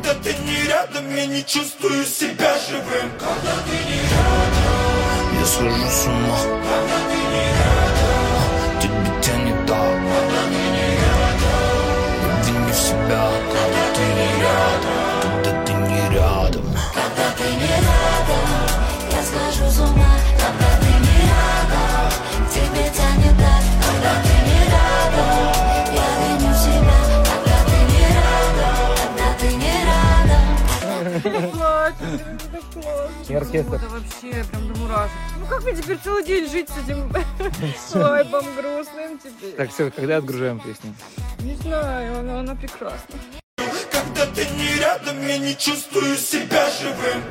Когда ты не рядом, я не чувствую себя живым. Когда ты не рядом, я схожу с ума. Когда ты не рядом, тебе тянет так. Когда ты не рядом, вини в себя. Когда ты не рядом, когда ты не рядом. Когда ты не рядом, я схожу с ума. Когда ты не рядом, тебе тянет так. Когда ты не рядом, я виню себя. Когда ты не рядом, когда ты не рядом. И оркестр. Это вообще прям до мурашек. Ну как мне теперь целый день жить с этим вайбом грустным теперь? Так, все, когда отгружаем песню? Не знаю, она прекрасна. Когда ты не рядом, я не чувствую себя живым.